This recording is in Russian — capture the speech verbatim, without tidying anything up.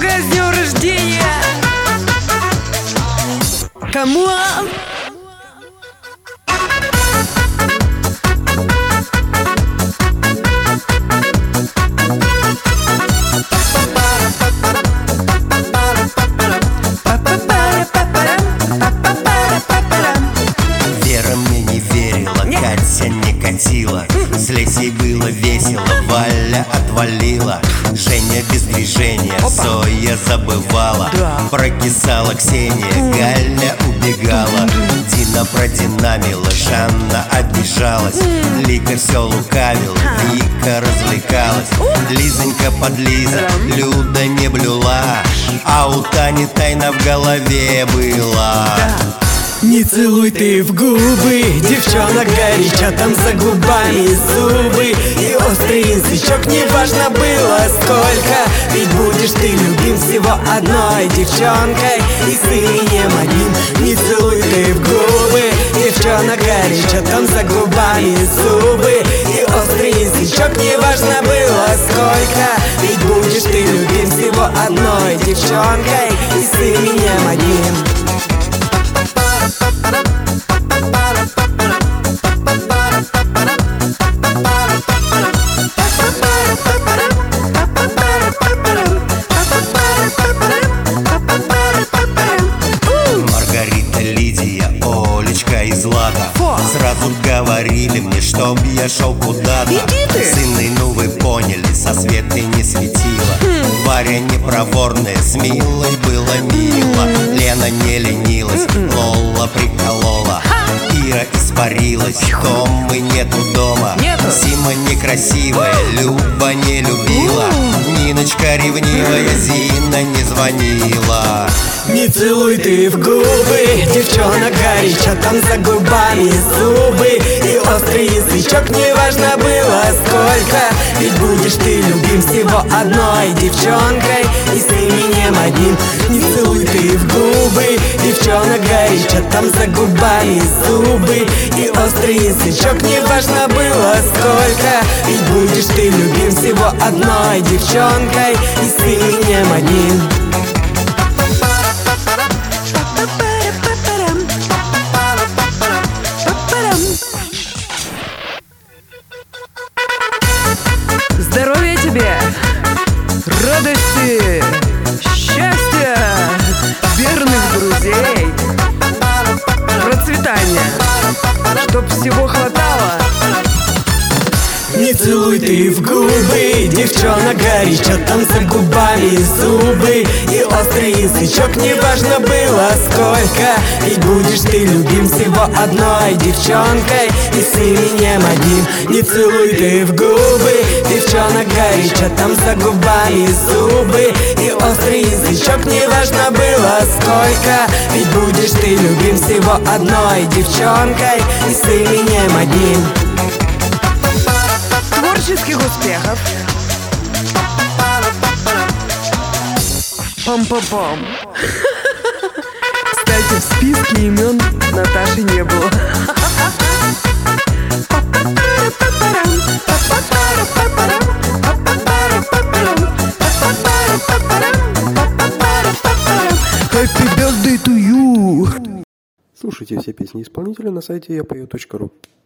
Поздравляю с днем рождения! Камон! Вера мне не верила, Катя не катила. С Лесей было весело, Валя отвалила. Женя без движения, Соя забывала. Прокисала Ксения, Галя убегала. Дина продинамила, Жанна обижалась. Лика все лукавила, Вика развлекалась. Лизонька подлиза, Люда не блюла. А у Тани тайна в голове была. Не целуй ты в губы, девчонок горячо, там за губами зубы и острый язычок, неважно было сколько. Ведь будешь ты любим всего одной девчонкой и с именем одним. Не целуй ты в губы, девчонок горячо, там за губами зубы и острый язычок, неважно было сколько. Ведь будешь ты любим всего одной девчонкой и с именем одним. Маргарита, Лидия, Олечка и Злата сразу говорили мне, чтоб я шел куда-то. С Инной, ну вы поняли, со Светой не светила. Варя непроворная, с Милой было мило. Лена не ленилась, Лола приколола. Ира испарилась, Томы нету дома. Сима некрасивая, Люба не любила. Ниночка ревнивая, Зина не звонила. Не целуй ты в губы, девчонок горячо, там за губами зубы и острый язычок, неважно было сколько. Ведь будешь ты любим всего одной девчонкой и с именем одним. Не целуй ты в губы, девчонок горячо, там за губами зубы и острый язычок, неважно было сколько. Ведь будешь ты любим всего одной девчонкой и с именем одним. Здоровья тебе, радости, счастья, верных друзей, процветания, чтоб всего хватало. Не целуй ты в губы, девчонок горячо, там за губами зубы и острый язычок, неважно было сколько. Ведь будешь ты любим всего одной девчонкой и с именем одним. Не целуй ты в губы, девчонок горячо, там за губами зубы и острый язычок, неважно было сколько. Ведь будешь ты любим всего одной девчонкой и с именем одним. Творческих успехов! Пам-пам-пам! Кстати, в списке имен Наташи не было. Happy birthday to you! Слушайте все песни исполнителя на сайте я пою точка ру.